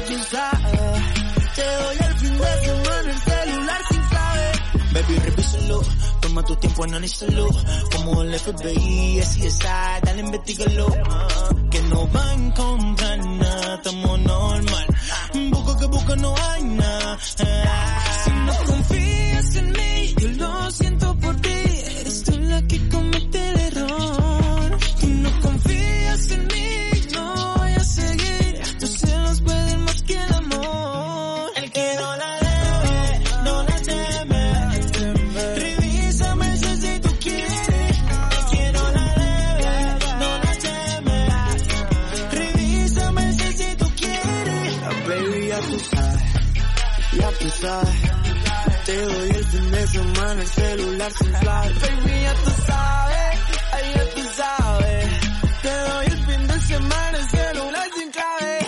tú sabes. Te doy el fin de semana el celular sin clave. Baby, revísalo, toma tu tiempo, analízalo. Como el FBI, CSI, dale, investígalo. Que no va a encontrar nada, estamos normal. Busco que busco, no hay nada. Si no confías en mí, yo lo siento por ti. Eres tú la que comete el error. Tú no confías en mí, no voy a seguir. Tus celos pueden más que el amor. El que no la debe, no la teme. Revísame si tú quieres. El que no la debe, no la teme. Revísame si tú quieres. Baby, ya tú sabes. Te doy el fin de semana el celular sin clave. Baby, ya tú sabes, ay, ya tú sabes. Te doy el fin de semana el celular sin clave.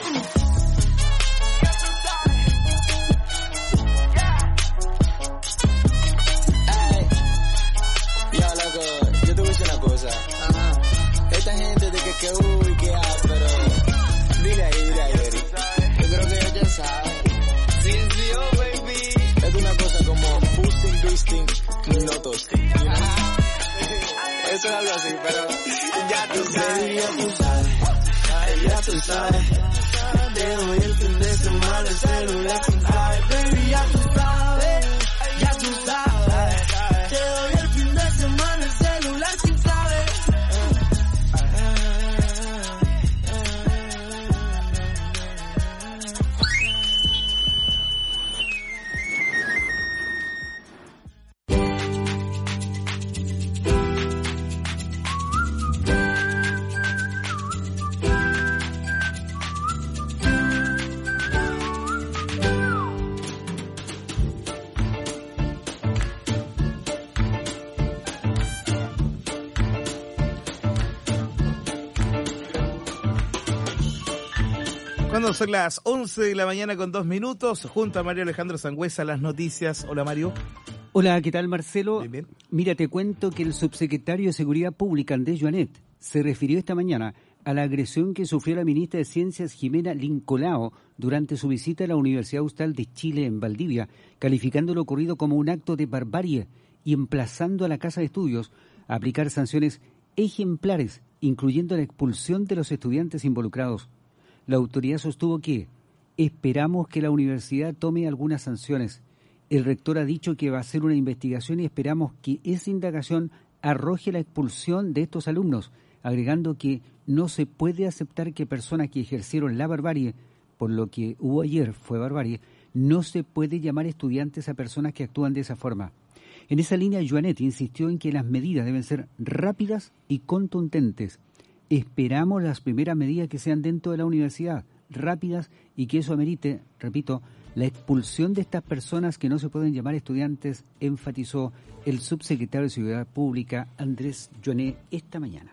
Hey. Ya, loco, yo te voy a decir una cosa. Ajá. Esta gente de que uy, que pero dile ahí, Eric. Yo creo que ellos ya saben. Sí, oh, baby. Es una cosa como boosting, no toasting. You know? Eso es algo así, pero ya tú sabes. Ya tú sabes. Te doy el fin de semana el celular sin clave. Baby, ya tú sabes. Ya tú sabes. Te doy el fin de semana el celular sin clave. Cuando son las 11 de la mañana con 2 minutos, junto a Mario Alejandro Sangüesa, las noticias. Hola, Mario. Hola, ¿qué tal, Marcelo? Bien, bien. Mira, te cuento que el subsecretario de Seguridad Pública, Andrés Joanet, se refirió esta mañana a la agresión que sufrió la ministra de Ciencias, Jimena Lincolao, durante su visita a la Universidad Austral de Chile en Valdivia, calificando lo ocurrido como un acto de barbarie y emplazando a la Casa de Estudios a aplicar sanciones ejemplares, incluyendo la expulsión de los estudiantes involucrados. La autoridad sostuvo que esperamos que la universidad tome algunas sanciones. El rector ha dicho que va a hacer una investigación y esperamos que esa indagación arroje la expulsión de estos alumnos, agregando que no se puede aceptar que personas que ejercieron la barbarie, por lo que hubo ayer fue barbarie, no se puede llamar estudiantes a personas que actúan de esa forma. En esa línea, Joanet insistió en que las medidas deben ser rápidas y contundentes. Esperamos las primeras medidas que sean dentro de la universidad, rápidas, y que eso amerite, repito, la expulsión de estas personas que no se pueden llamar estudiantes, enfatizó el subsecretario de Seguridad Pública, Andrés Joanet, esta mañana.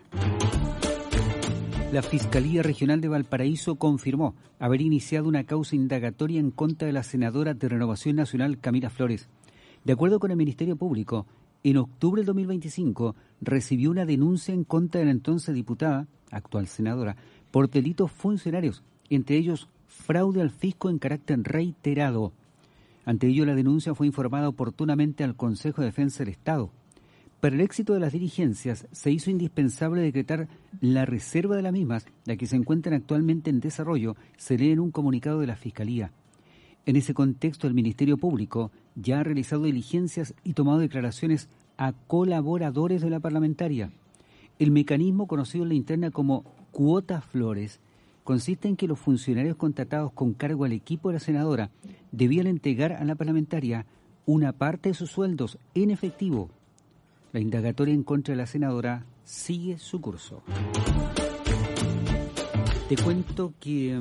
La Fiscalía Regional de Valparaíso confirmó haber iniciado una causa indagatoria en contra de la senadora de Renovación Nacional, Camila Flores. De acuerdo con el Ministerio Público, en octubre del 2025 recibió una denuncia en contra de la entonces diputada, actual senadora, por delitos funcionarios, entre ellos fraude al fisco en carácter reiterado. Ante ello, la denuncia fue informada oportunamente al Consejo de Defensa del Estado. Para el éxito de las diligencias, se hizo indispensable decretar la reserva de las mismas, la que se encuentran actualmente en desarrollo, se lee en un comunicado de la Fiscalía. En ese contexto, el Ministerio Público ya ha realizado diligencias y tomado declaraciones a colaboradores de la parlamentaria. El mecanismo, conocido en la interna como cuotas Flores, consiste en que los funcionarios contratados con cargo al equipo de la senadora debían entregar a la parlamentaria una parte de sus sueldos en efectivo. La indagatoria en contra de la senadora sigue su curso. Te cuento que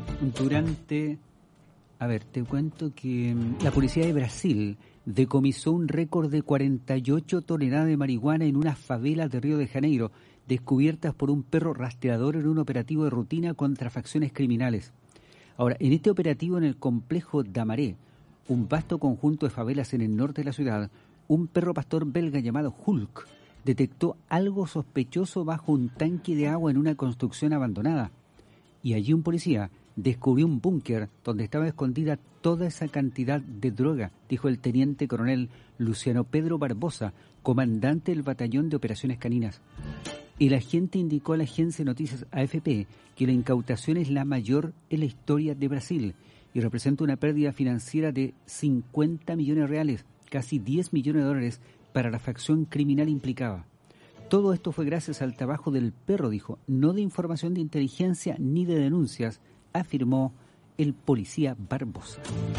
la policía de Brasil decomisó un récord de 48 toneladas de marihuana en unas favelas de Río de Janeiro, descubiertas por un perro rastreador en un operativo de rutina contra facciones criminales. Ahora, en este operativo en el complejo Damaré, un vasto conjunto de favelas en el norte de la ciudad, un perro pastor belga llamado Hulk detectó algo sospechoso bajo un tanque de agua en una construcción abandonada. Y allí un policía descubrió un búnker donde estaba escondida toda esa cantidad de droga, dijo el teniente coronel Luciano Pedro Barbosa, comandante del Batallón de Operaciones Caninas. El agente indicó a la agencia de noticias AFP que la incautación es la mayor en la historia de Brasil y representa una pérdida financiera de 50 millones de reales, casi 10 millones de dólares para la facción criminal implicada. Todo esto fue gracias al trabajo del perro, dijo, no de información de inteligencia ni de denuncias, afirmó el policía Barbosa.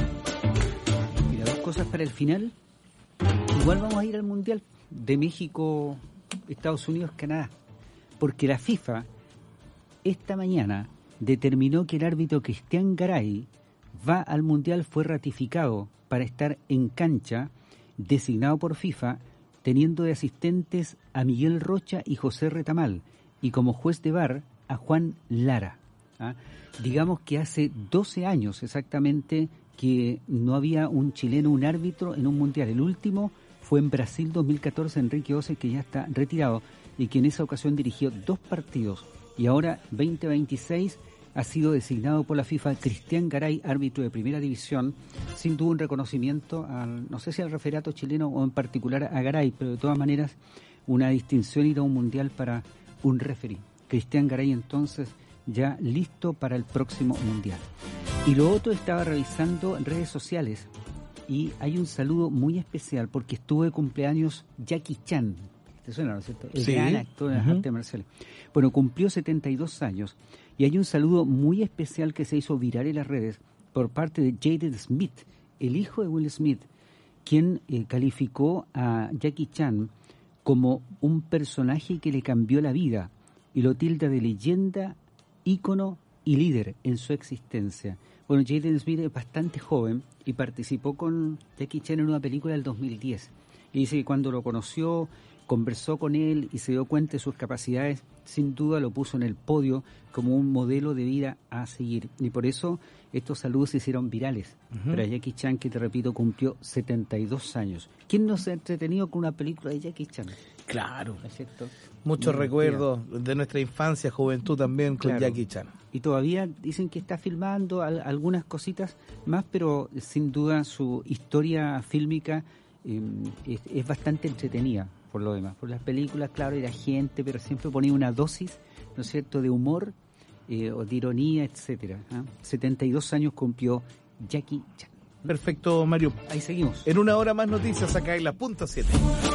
Mira, dos cosas para el final. Igual vamos a ir al Mundial de México, Estados Unidos, Canadá, porque la FIFA esta mañana determinó que el árbitro Cristian Garay va al Mundial, fue ratificado para estar en cancha, designado por FIFA, teniendo de asistentes a Miguel Rocha y José Retamal, y como juez de VAR a Juan Lara. Digamos que hace 12 años exactamente que no había un chileno, un árbitro en un Mundial. El último fue en Brasil 2014, Enrique Ose, que ya está retirado y que en esa ocasión dirigió 2 partidos. Y ahora, 2026, ha sido designado por la FIFA Cristian Garay, árbitro de primera división, sin duda un reconocimiento, no sé si al referato chileno o en particular a Garay, pero de todas maneras una distinción ir a un mundial para un referee. Cristian Garay entonces ya listo para el próximo mundial. Y lo otro, estaba revisando en redes sociales y hay un saludo muy especial porque estuvo de cumpleaños Jackie Chan. ¿Te suena, no es cierto? El gran actor de las artes marciales. Bueno, cumplió 72 años y hay un saludo muy especial que se hizo viral en las redes por parte de Jaden Smith, el hijo de Will Smith, quien calificó a Jackie Chan como un personaje que le cambió la vida y lo tilda de leyenda, ícono y líder en su existencia. Bueno, Jaden Smith es bastante joven y participó con Jackie Chan en una película del 2010. Y dice que cuando lo conoció, conversó con él y se dio cuenta de sus capacidades, sin duda lo puso en el podio como un modelo de vida a seguir. Y por eso estos saludos se hicieron virales. Para Jackie Chan, que te repito, cumplió 72 años. ¿Quién no se ha entretenido con una película de Jackie Chan? Claro. ¿No es cierto? Muchos recuerdos de nuestra infancia, juventud también con Jackie Chan. Y todavía dicen que está filmando algunas cositas más, pero sin duda su historia fílmica es bastante entretenida. Por lo demás, por las películas, claro, era gente, pero siempre ponía una dosis, ¿no es cierto?, de humor o de ironía, etcétera. 72 años cumplió Jackie Chan. Perfecto, Mario. Ahí seguimos. En una hora más noticias acá en la punta 7.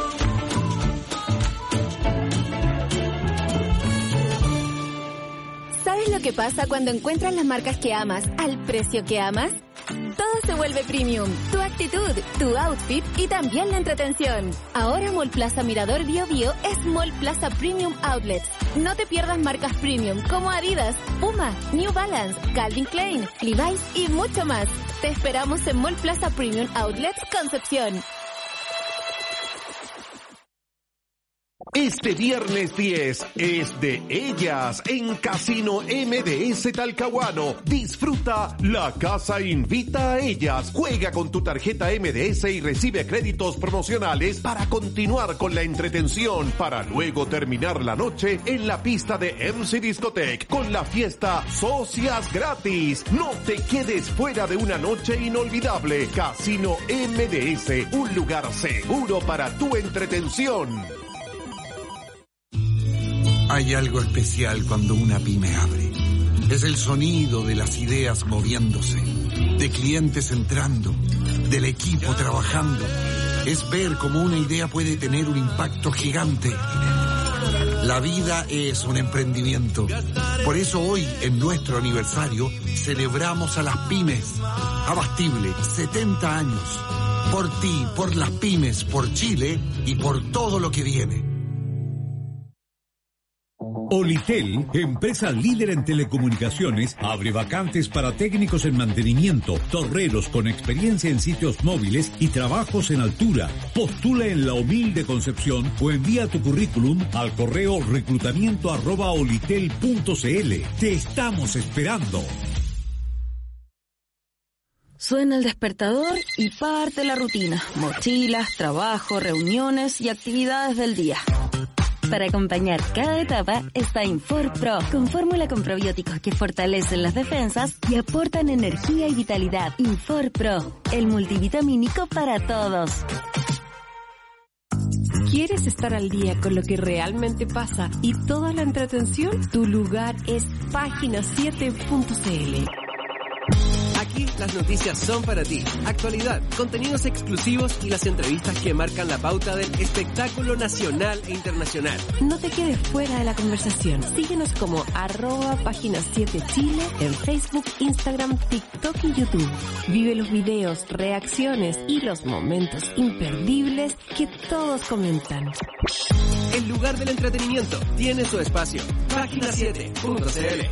¿Sabes lo que pasa cuando encuentras las marcas que amas al precio que amas? Todo se vuelve premium, tu actitud, tu outfit y también la entretención. Ahora Mall Plaza Mirador Bio Bio es Mall Plaza Premium Outlets. No te pierdas marcas premium como Adidas, Puma, New Balance, Calvin Klein, Levi's y mucho más. Te esperamos en Mall Plaza Premium Outlets Concepción. Este viernes 10 es de ellas en Casino MDS Talcahuano. Disfruta La Casa Invita a Ellas. Juega con tu tarjeta MDS y recibe créditos promocionales para continuar con la entretención, para luego terminar la noche en la pista de MC Discotech con la fiesta Socias Gratis. No te quedes fuera de una noche inolvidable. Casino MDS, un lugar seguro para tu entretención. Hay algo especial cuando una pyme abre. Es el sonido de las ideas moviéndose, de clientes entrando, del equipo trabajando. Es ver cómo una idea puede tener un impacto gigante. La vida es un emprendimiento. Por eso hoy, en nuestro aniversario, celebramos a las pymes. Abastible, 70 años. Por ti, por las pymes, por Chile y por todo lo que viene. Olitel, empresa líder en telecomunicaciones, abre vacantes para técnicos en mantenimiento, torreros con experiencia en sitios móviles y trabajos en altura. Postula en La Humilde Concepción o envía tu currículum al correo reclutamiento@olitel.cl. Te estamos esperando. Suena el despertador y parte la rutina. Mochilas, trabajo, reuniones y actividades del día. Para acompañar cada etapa está Infor Pro, con fórmula con probióticos que fortalecen las defensas y aportan energía y vitalidad. Infor Pro, el multivitamínico para todos. ¿Quieres estar al día con lo que realmente pasa y toda la entretención? Tu lugar es Página7.cl. Aquí las noticias son para ti. Actualidad, contenidos exclusivos y las entrevistas que marcan la pauta del espectáculo nacional e internacional. No te quedes fuera de la conversación. Síguenos como @Página7Chile en Facebook, Instagram, TikTok y YouTube. Vive los videos, reacciones y los momentos imperdibles que todos comentan. El lugar del entretenimiento tiene su espacio. Página7.cl.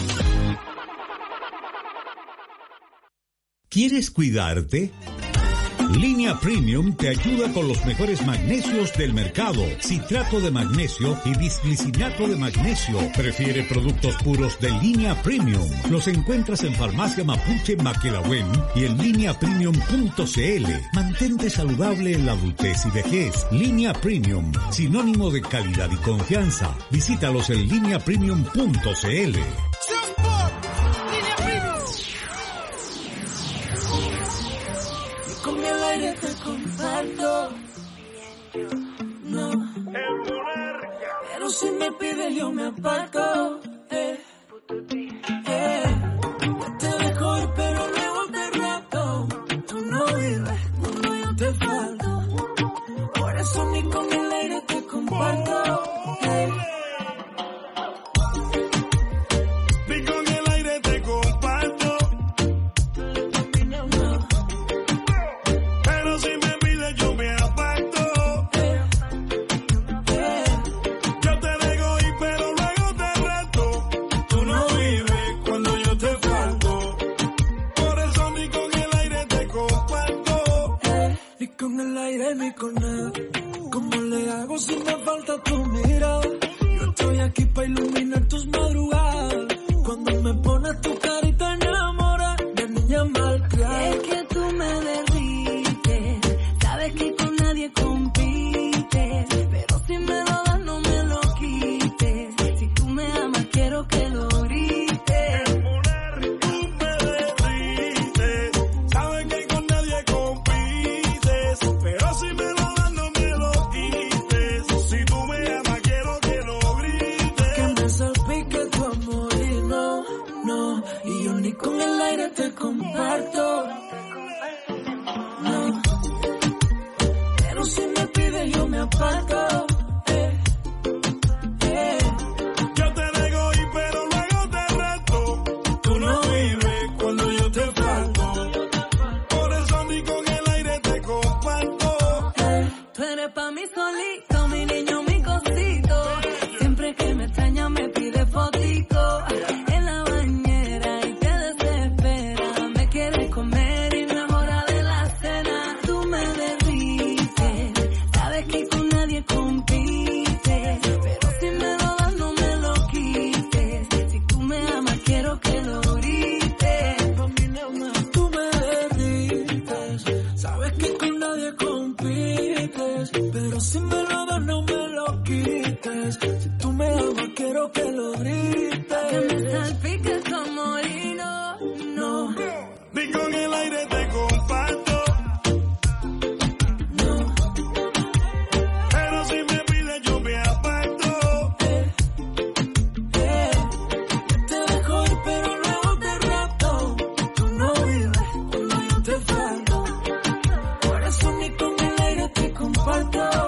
¿Quieres cuidarte? Línea Premium te ayuda con los mejores magnesios del mercado. Citrato de magnesio y bisglicinato de magnesio. Prefiere productos puros de Línea Premium. Los encuentras en Farmacia Mapuche Maquelahuen y en lineapremium.cl. Mantente saludable en la adultez y vejez. Línea Premium, sinónimo de calidad y confianza. Visítalos en lineapremium.cl. Con el aire te comparto. No. Pero si me pides yo me aparto. Yo te dejo ir pero luego te rato. Tú no vives cuando yo te falto. Por eso ni con el aire te comparto. Ni con el aire te comparto. Pero si me pides yo me aparto. Yo te dejo ir pero luego te reto. Tú no vives cuando yo te falto. Por eso ni con el aire te comparto. Ni con el aire ni con nada. ¿Cómo le hago si me falta tu mirada? Yo estoy aquí para iluminar tus madrugadas. Cuando me pones tu carita enamora de niña malcriada. Es que tú me derrites, sabes que con nadie compites, pero si me lo das no me lo quites. Si tú me amas quiero que lo grites. Tú me derrites, sabes que con nadie compites, pero si me lo das no me lo quites. Si tú me amas quiero que lo grites. Que me salpique tu amor y no, y yo ni con el aire te comparto. No, pero si me pides yo me aparto. Yo te dejo ir pero luego te reto. Tú no vives cuando yo te falto. Por eso ni con el aire te comparto. Tú eres pa' mí solito, mi niño, mi cosito. Siempre que me extraña me pide fotico. En la bañera y te desespera. Me quieres comer y enamora de la cena. Tú me derrites, sabes que con nadie compites, pero si me lo das no me lo quites. Si tú me amas quiero que lo grites. Tú me derrites, sabes que con nadie compites, pero si me lo das no me lo quites. Si tú me amas quiero que lo grites. Que me salpiques como hino, no. Ni con el aire te comparto. Pero si me pides yo me aparto. Te dejo ir pero luego te rato. Tú no vives cuando yo te falto. Por eso ni con el aire te comparto.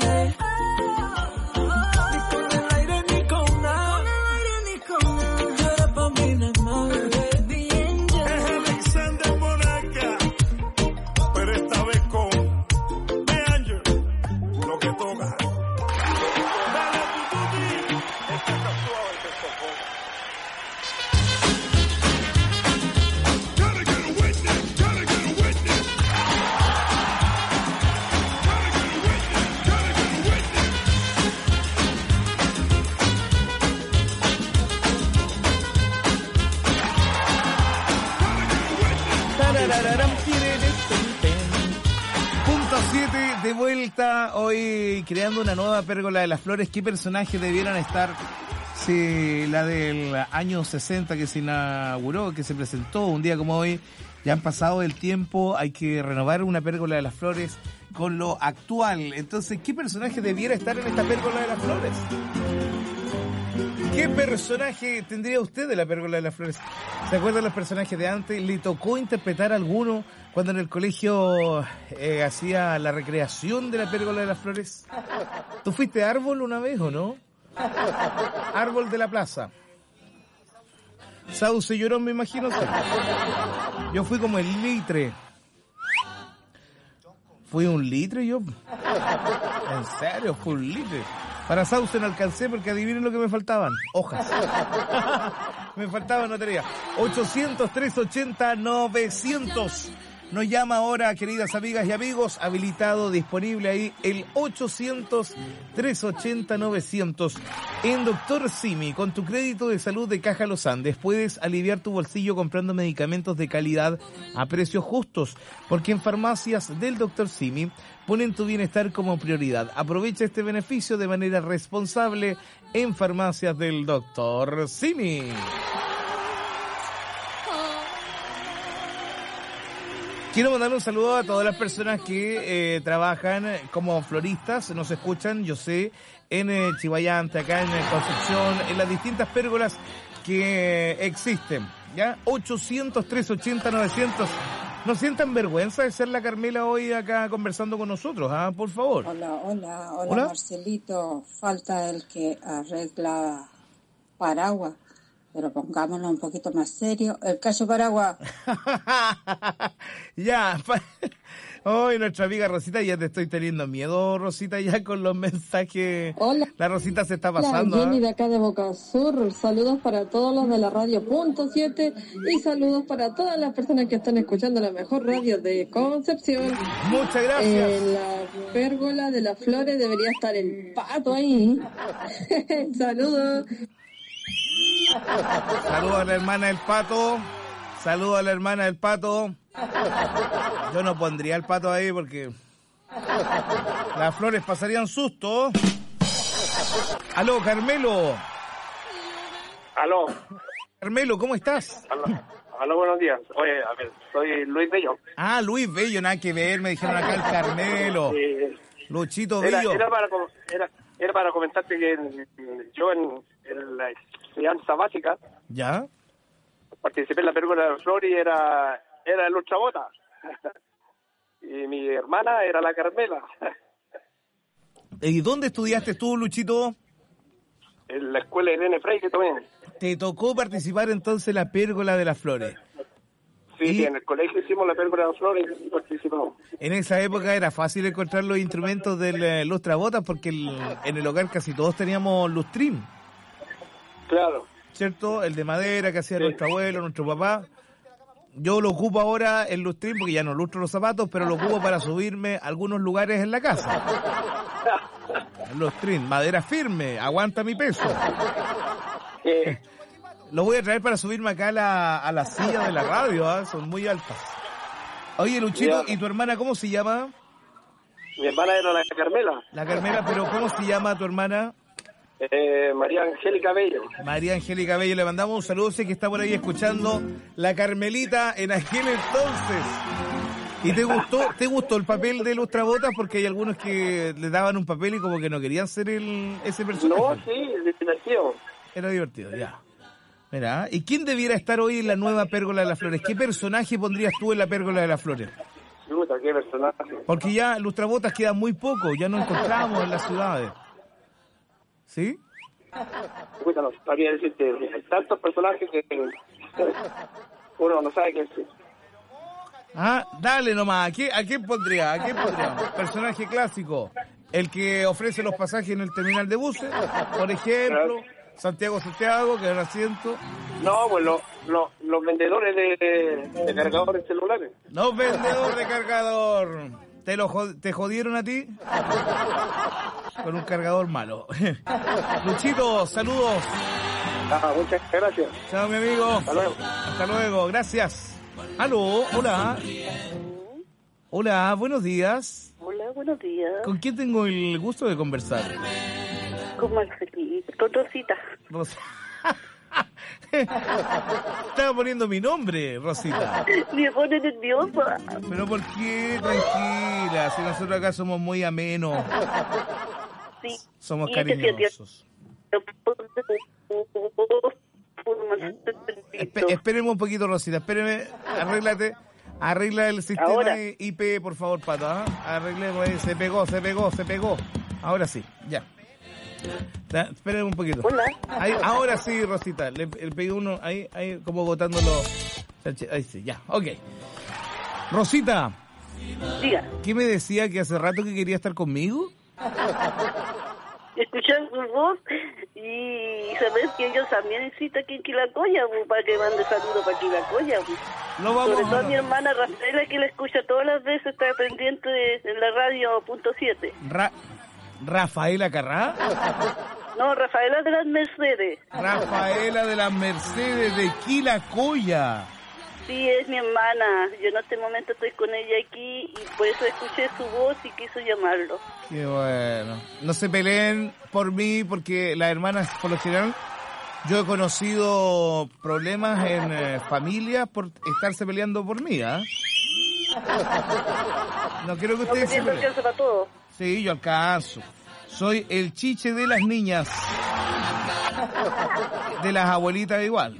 Ni con el aire ni con nada. Tú eres pa' mí nada más, bebé. Es Alexander Monarca, pero esta vez con The Angel, lo que toca. Dale tututi, esta está suave que tocó. Gotta get a witness, gotta get a witness. Gotta get a witness, gotta get a witness. Tararararam, tirere, ten, ten. 8:07 de vuelta, hoy creando una nueva pérgola de las flores. ¿Qué personajes debieran estar? Sí, la del año 60 que se inauguró, que se presentó un día como hoy. Ya han pasado el tiempo, hay que renovar una pérgola de las flores con lo actual. Entonces, ¿qué personaje debiera estar en esta pérgola de las flores? ¿Qué personaje tendría usted de la pérgola de las flores? ¿Se acuerdan los personajes de antes? ¿Le tocó interpretar alguno cuando en el colegio hacía la recreación de la pérgola de las flores? ¿Tú fuiste árbol una vez o no? Árbol de la plaza. Sauce Llorón, me imagino. ¿Sí? Yo fui como el litre. ¿Fui un litre yo? ¿En serio? ¿Fui un litre? Para Sauce no alcancé porque adivinen lo que me faltaban. Hojas. Me faltaban notaría. 800-380-900. Nos llama ahora, queridas amigas y amigos, habilitado, disponible ahí, el 800-380-900. En Dr. Simi, con tu crédito de salud de Caja Los Andes, puedes aliviar tu bolsillo comprando medicamentos de calidad a precios justos, porque en farmacias del Dr. Simi ponen tu bienestar como prioridad. Aprovecha este beneficio de manera responsable en farmacias del Dr. Simi. Quiero mandar un saludo a todas las personas que trabajan como floristas, nos escuchan, yo sé, en Chivayante, acá en Concepción, en las distintas pérgolas que existen, ¿ya? 800-380-900. No sientan vergüenza de ser la Carmela hoy acá conversando con nosotros, ¿ah? Por favor. Hola, Marcelito. Falta el que arregla paraguas. Pero pongámonos un poquito más serio. El caso Paraguas. Ya. Hoy nuestra amiga Rosita, ya te estoy teniendo miedo, Rosita, ya con los mensajes. Hola. La Rosita se está pasando. Hola, Jenny de acá de Boca Sur. Saludos para todos los de la radio Punto 7 y saludos para todas las personas que están escuchando la mejor radio de Concepción. Muchas gracias. En la pérgola de las flores debería estar el pato ahí. Saludos. Saludos a la hermana del Pato. Saludos a la hermana del Pato. Yo no pondría el Pato ahí porque las flores pasarían susto. Aló, Carmelo. Aló. Carmelo, ¿cómo estás? Aló, buenos días. Oye, a ver, soy Luis Bello. Ah, Luis Bello, nada que ver, me dijeron acá el Carmelo. Luchito Bello. Era para comentarte que yo en la enseñanza básica, ¿ya? Participé en la pérgola de las flores y era el Ultrabota. Y mi hermana era la Carmela. ¿Y dónde estudiaste tú, Luchito? En la escuela de Irene Freire también. ¿Te tocó participar entonces en la pérgola de las flores? Sí, en el colegio hicimos la pérgola de las flores y participamos. En esa época era fácil encontrar los instrumentos del lustrabotas porque en el hogar casi todos teníamos lustrín. Claro. ¿Cierto? El de madera que hacía nuestro abuelo, nuestro papá. Yo lo ocupo ahora el lustrín porque ya no lustro los zapatos, pero lo ocupo para subirme a algunos lugares en la casa. El lustrín, madera firme, aguanta mi peso. Lo voy a traer para subirme acá a la silla de la radio, ¿eh? Son muy altas. Oye, Luchito, ¿y tu hermana cómo se llama? Mi hermana era la Carmela. La Carmela, pero ¿cómo se llama tu hermana? María Angélica Bello. María Angélica Bello, le mandamos un saludo, sé que está por ahí escuchando la Carmelita en aquel entonces. ¿Y te gustó el papel de Lustrabotas? Porque hay algunos que le daban un papel y como que no querían ser ese personaje. No, sí, divertido. Era divertido, ya. Mira, ¿y quién debiera estar hoy en la nueva pérgola de las flores? ¿Qué personaje pondrías tú en la pérgola de las flores? ¿Qué personaje? Porque ya Lustrabotas queda muy poco, ya no encontramos en las ciudades. ¿Sí? No sabría decirte, hay tantos personajes que uno no sabe qué decir. Ah, dale nomás, ¿a quién pondría? Personaje clásico, el que ofrece los pasajes en el terminal de buses, por ejemplo, Santiago, que es el asiento. No, pues los vendedores de cargadores celulares. Los vendedores de cargador. ¿Te jodieron a ti? Con un cargador malo. Luchito, saludos. Muchas gracias. Chao, mi amigo. Hasta luego, gracias. Aló, hola. Hola, buenos días. Hola, buenos días. ¿Con quién tengo el gusto de conversar? Con Marcelita, con Rosita. Estaba poniendo mi nombre, Rosita. Me pone nerviosa. ¿Pero por qué? Tranquila, si nosotros acá somos muy amenos. Sí. Somos cariñosos. Espéreme un poquito, Rosita, espéreme, arregla el sistema Ahora. IP, por favor, Pato, ¿ah? Arreglemos, se pegó. Ahora sí, ya. Espéreme un poquito. Hola. Ahí, ahora sí, Rosita, le pegué uno, ahí como botándolo. Ahí sí, ya, ok. Rosita. Diga. ¿Qué me decía que hace rato que quería estar conmigo? Escuchar su voz y saber que ellos también existen aquí en Quilacoya, para que mande saludos para Quilacoya. Lo vamos Sobre todo a... mi hermana Rafaela, que la escucha todas las veces, está pendiente en la radio .7. ¿Rafaela Carrá? No, Rafaela de las Mercedes. Rafaela de las Mercedes de Quilacoya. Sí, es mi hermana. Yo en este momento estoy con ella aquí y por eso escuché su voz y quiso llamarlo. Qué bueno. No se peleen por mí porque las hermanas, por lo general, yo he conocido problemas en familias por estarse peleando por mí, ¿ah? No quiero que ustedes se peleen. Para todo. Sí, yo alcanzo. Soy el chiche de las niñas. De las abuelitas igual.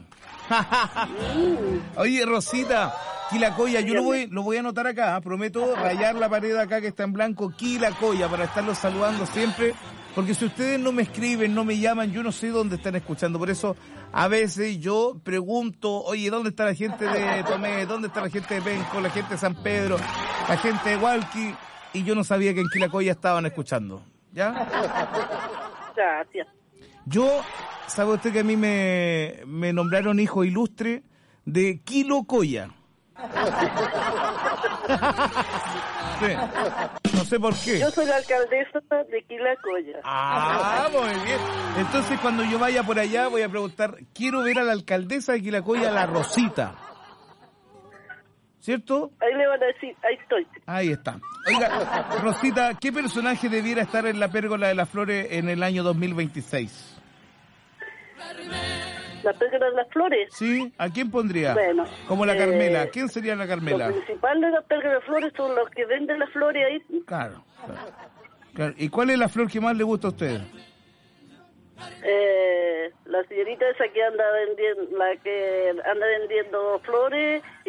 Oye, Rosita, Quilacoya, yo lo voy a anotar acá, prometo rayar la pared acá que está en blanco, Quilacoya, para estarlos saludando siempre, porque si ustedes no me escriben, no me llaman, yo no sé dónde están escuchando, por eso a veces yo pregunto, oye, ¿dónde está la gente de Tomé? ¿Dónde está la gente de Penco? La gente de San Pedro, la gente de Hualqui, y yo no sabía que en Quilacoya estaban escuchando, ¿ya? Gracias. Yo, ¿sabe usted que a mí me nombraron hijo ilustre de Quilacoya? Sí. No sé por qué. Yo soy la alcaldesa de Quilacoya. Ah, muy bien. Entonces, cuando yo vaya por allá, voy a preguntar, quiero ver a la alcaldesa de Quilacoya, la Rosita. ¿Cierto? Ahí le van a decir, ahí estoy. Ahí está. Oiga, Rosita, ¿qué personaje debiera estar en la Pérgola de las Flores en el año 2026? ¿La Pérgola de las Flores? Sí, ¿a quién pondría? Bueno. Como la Carmela. ¿Quién sería la Carmela? Los principales de la Pérgola de las Flores son los que venden las flores ahí. Claro. ¿Y cuál es la flor que más le gusta a usted? La señorita esa que anda vendiendo flores y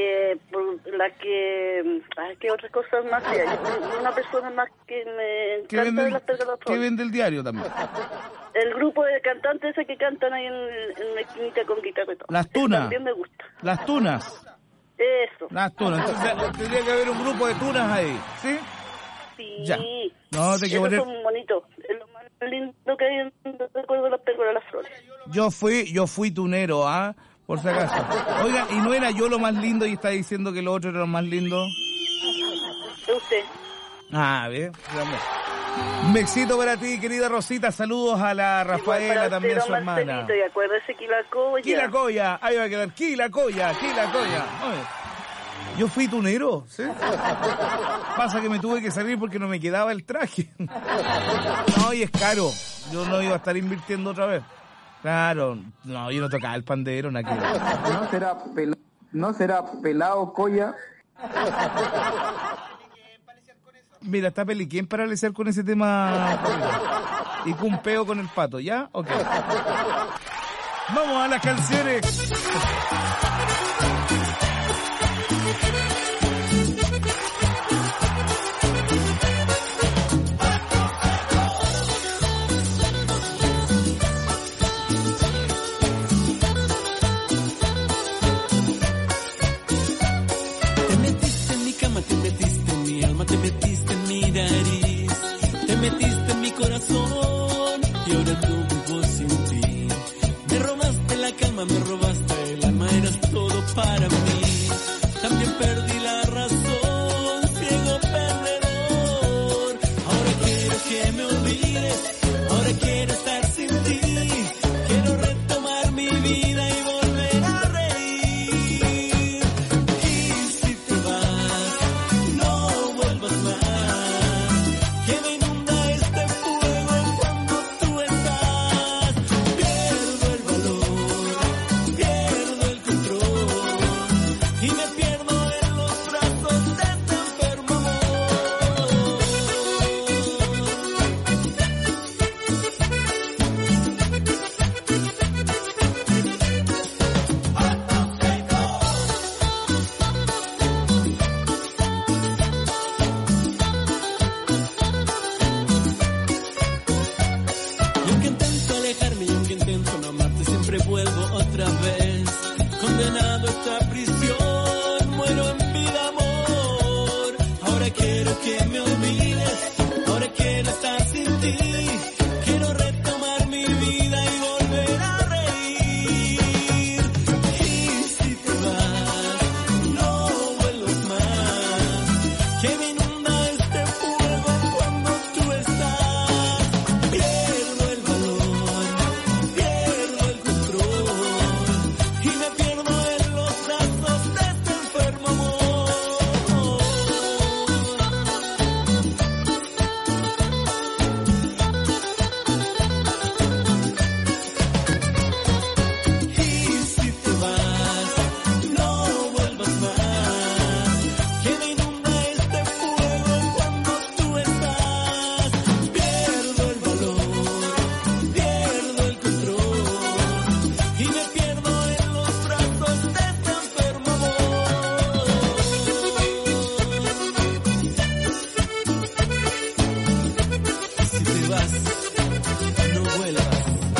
¿qué otras cosas más hay? Una persona más que me encanta de las Pérgola de las Flores. Que vende el diario también. El grupo de cantantes ese que cantan ahí en la esquinita con guitarra y todo. Las tunas. También me gusta. Las tunas. Eso. Las tunas. Entonces tendría que haber un grupo de tunas ahí, ¿sí? Sí. Ya. No, te que poner... son bonitos. Es lo más lindo que hay en recuerdo de las Pérgola de las Flores. Yo fui tunero, ¿ah? Por si acaso. Oiga, ¿y no era yo lo más lindo y está diciendo que lo otro era lo más lindo? ¿Es usted? Ah, bien. Un besito para ti, querida Rosita. Saludos a la Rafaela, también su hermana. Y acuérdese Quilacoya. Quilacoya, ahí va a quedar. Quilacoya. Yo fui tunero, ¿sí? Pasa que me tuve que salir porque no me quedaba el traje. No, y es caro. Yo no iba a estar invirtiendo otra vez. Claro, no, yo no tocaba el pandero, nada que ver. ¿No será pelado Coya? Mira, está Peliquén para alecer con ese tema. Y cumpeo con el pato, ¿ya? Ok. Vamos a las canciones. Te metiste en mi cama, te metiste en mi alma, te metiste en mi nariz, te metiste en mi corazón y ahora no vivo sin ti. Me robaste la cama, me robaste el alma y me pierdo en los brazos de este enfermo amor. Y aunque intento alejarme y aunque intento no amarte, siempre vuelvo otra vez, condenado a esta prisión, muero en vida, amor. Ahora quiero que me olvides, ahora quiero estar sin ti, quiero retomar mi vida y volver a reír. Y si te vas, no vuelvas más, que me inunda este fuego cuando tú estás. Pierdo el valor, pierdo el control y me pierdo en los brazos de este enfermo amor. Y si te vas, no vuelvas más, que me inunda este fuego cuando tú estás. Pierdo el valor, pierdo el control y me pierdo en los brazos de este enfermo amor. Si te vas, no vuelvas.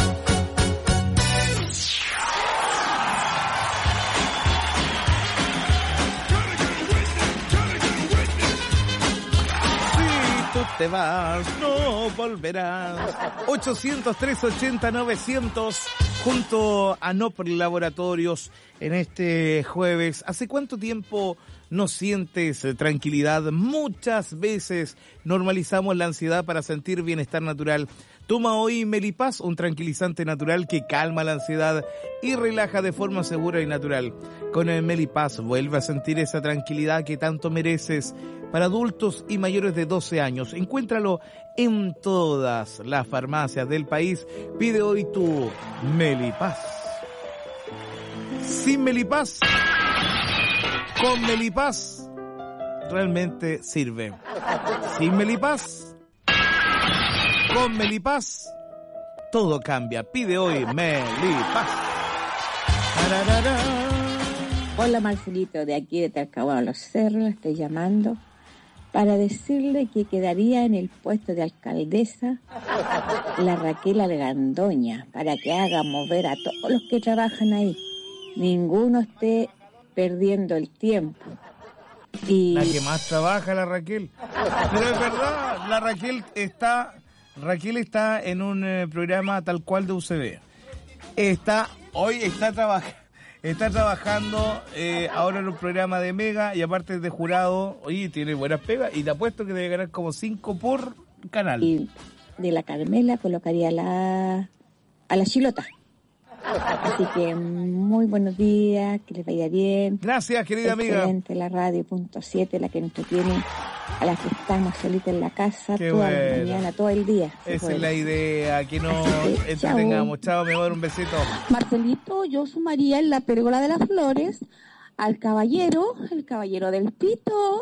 Si tú te vas, no volverás. 800-380-900 junto a Nopri Laboratorios en este jueves. ¿Hace cuánto tiempo no sientes tranquilidad? Muchas veces normalizamos la ansiedad para sentir bienestar natural. Toma hoy Melipaz, un tranquilizante natural que calma la ansiedad y relaja de forma segura y natural. Con el Melipaz vuelve a sentir esa tranquilidad que tanto mereces. Para adultos y mayores de 12 años, encuéntralo en todas las farmacias del país. Pide hoy tu Melipaz. Sin Melipaz, con Melipaz, realmente sirve. Sin Melipaz, con Melipaz, todo cambia. Pide hoy Melipaz. Tararara. Hola Marcelito, de aquí de Talcahuano Los Cerros, la estoy llamando para decirle que quedaría en el puesto de alcaldesa la Raquel Algandoña, para que haga mover a todos los que trabajan ahí. Ninguno esté perdiendo el tiempo. Y La que más trabaja, la Raquel. Pero es verdad, la Raquel está en un programa tal cual de UCB. Está trabajando ahora en un programa de Mega y aparte de jurado, oye, tiene buenas pegas y te apuesto que debe ganar como 5 por canal. Y de la Carmela colocaría a la Chilota. Así que muy buenos días, que les vaya bien. Gracias, querida amiga. Excelente la radio, punto 7, la que nos entretiene a las que estamos solitas en la casa. Qué toda bueno. la mañana, todo el día. Esa es la idea, que nos entretengamos. Chao, mi amor, un besito. Marcelito, yo sumaría en la pérgola de las flores al caballero, el caballero del pito.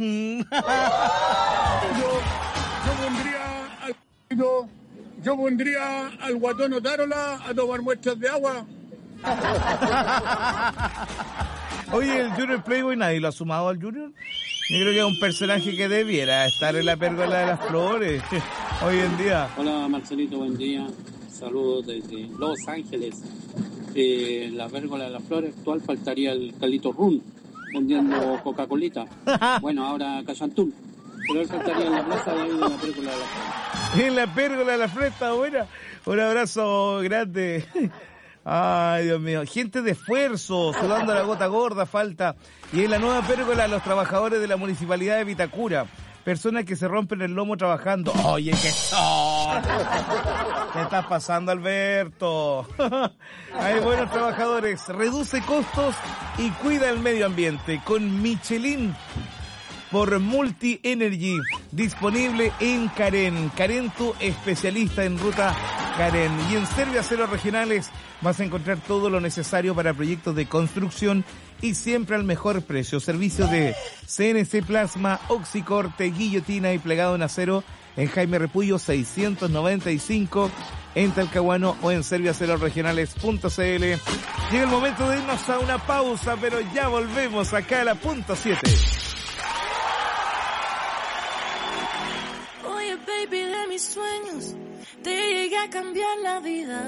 Yo pondría al guatón Otárola a tomar muestras de agua. Oye, el Junior Playboy, ¿nadie lo ha sumado al Junior? Yo creo que es un personaje que debiera estar en la pérgola de las flores hoy en día. Hola Marcelito, buen día. Saludos desde Los Ángeles. La pérgola de las flores actual faltaría el Calito Run vendiendo Coca-Colita. Bueno, ahora Cachantún. Pero él faltaría en la plaza de ahí de la pérgola de las flores. En la pérgola de la flores está buena. Un abrazo grande. Ay, Dios mío. Gente de esfuerzo, sudando la gota gorda, falta. Y en la nueva pérgola, los trabajadores de la Municipalidad de Vitacura. Personas que se rompen el lomo trabajando. Oye, ¿qué son? ¿Qué está pasando, Alberto? Hay buenos trabajadores. Reduce costos y cuida el medio ambiente. Con Michelin por Multi Energy. Disponible en Karen. Karen, tu especialista en ruta Karen. Y en Serviaceros Regionales vas a encontrar todo lo necesario para proyectos de construcción y siempre al mejor precio. Servicio de CNC Plasma, Oxicorte, guillotina y plegado en acero en Jaime Repullo 695 en Talcahuano o en serviacerosregionales.cl. Llega el momento de irnos a una pausa, pero ya volvemos acá a la punta 7. Oye, baby, de mis sueños te llegué a cambiar la vida.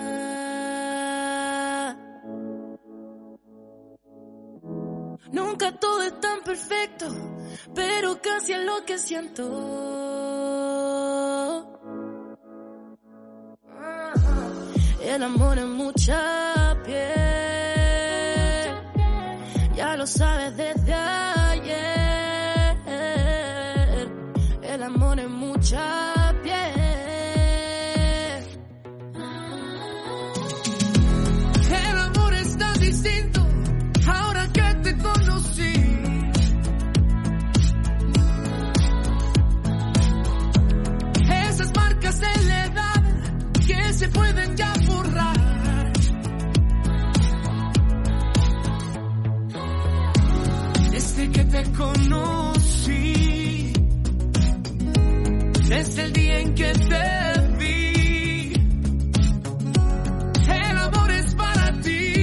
Nunca todo es tan perfecto, pero casi es lo que siento. El amor es mucha piel, ya lo sabes desde ayer. El amor es mucha piel. El amor está distinto ahora que te conocí. Esas marcas de la edad que se pueden ya borrar. Desde que te conocí, desde el día en que te vi, el amor es para ti.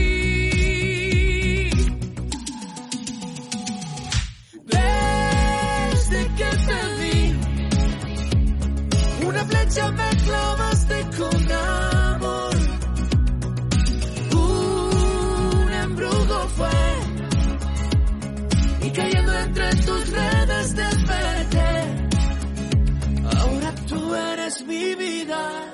Desde que te vi, una flecha me clavaste con amor. Un embrujo fue, y cayendo entre tus redes desperté. Ahora tú eres mi vida.